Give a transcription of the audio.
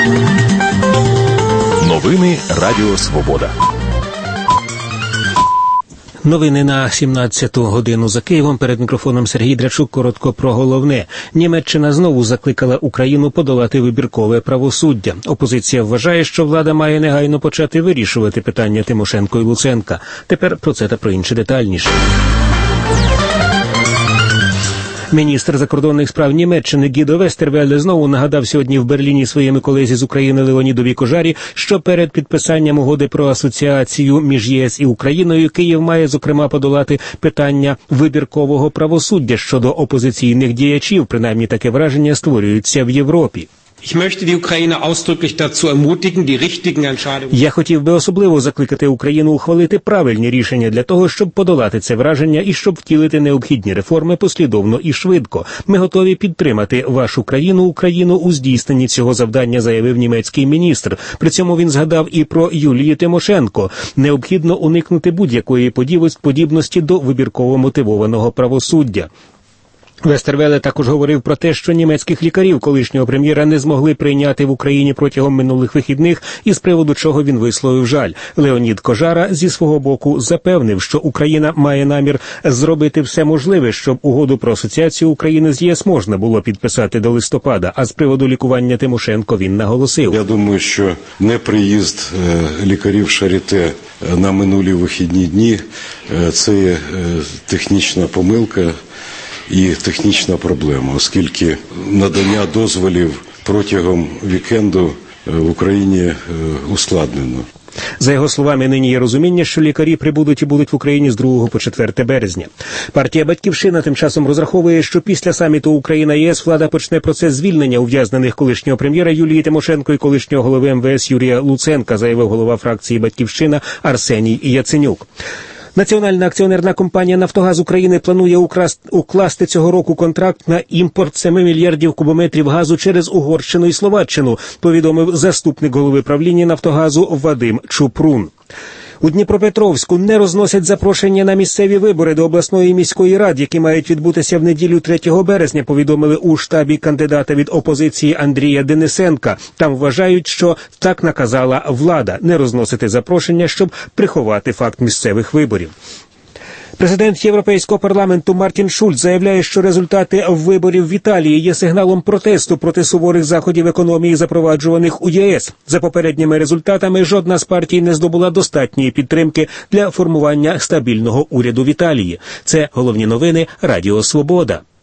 Новини Радіо Свобода. Новини на 17-ту годину за Києвом. Перед мікрофоном Сергій Драчук. Коротко про головне. Німеччина знову закликала Україну подолати вибіркове правосуддя. Опозиція вважає, що влада має негайно почати вирішувати питання Тимошенко і Луценка. Тепер про це та про інше детальніше. Міністр закордонних справ Німеччини Гідо Вестервеле знову нагадав сьогодні в Берліні своєму колезі з України Леонідові Кожарі, що перед підписанням угоди про асоціацію між ЄС і Україною Київ має, зокрема, подолати питання вибіркового правосуддя щодо опозиційних діячів. Принаймні таке враження створюється в Європі. Я хотів би особливо закликати Україну ухвалити правильні рішення для того, щоб подолати це враження і щоб втілити необхідні реформи послідовно і швидко. Ми готові підтримати вашу Україну у здійсненні цього завдання, заявив німецький міністр. При цьому він згадав і про Юлію Тимошенко. Необхідно уникнути будь-якої подібності до вибірково мотивованого правосуддя. Вестервеле також говорив про те, що німецьких лікарів колишнього прем'єра не змогли прийняти в Україні протягом минулих вихідних, і з приводу чого він висловив жаль. Леонід Кожара зі свого боку запевнив, що Україна має намір зробити все можливе, щоб угоду про асоціацію України з ЄС можна було підписати до листопада. А з приводу лікування Тимошенко він наголосив. Я думаю, що неприїзд лікарів Шаріте на минулі вихідні дні – це є технічна помилка і технічна проблема, оскільки надання дозволів протягом вікенду в Україні ускладнено. За його словами, нині є розуміння, що лікарі прибудуть і будуть в Україні з 2 по 4 березня. Партія «Батьківщина» тим часом розраховує, що після саміту Україна-ЄС влада почне процес звільнення ув'язнених колишнього прем'єра Юлії Тимошенко і колишнього голови МВС Юрія Луценка, заявив голова фракції «Батьківщина» Арсеній Яценюк. Національна акціонерна компанія «Нафтогаз України» планує укласти цього року контракт на імпорт 7 мільярдів кубометрів газу через Угорщину і Словаччину, повідомив заступник голови правління «Нафтогазу» Вадим Чупрун. У Дніпропетровську не розносять запрошення на місцеві вибори до обласної міської ради, які мають відбутися в неділю 3 березня, повідомили у штабі кандидата від опозиції Андрія Денисенка. Там вважають, що так наказала влада – не розносити запрошення, щоб приховати факт місцевих виборів. Президент Європейського парламенту Мартін Шульц заявляє, що результати виборів в Італії є сигналом протесту проти суворих заходів економії, запроваджуваних у ЄС. За попередніми результатами, жодна з партій не здобула достатньої підтримки для формування стабільного уряду в Італії. Це головні новини Радіо Свобода.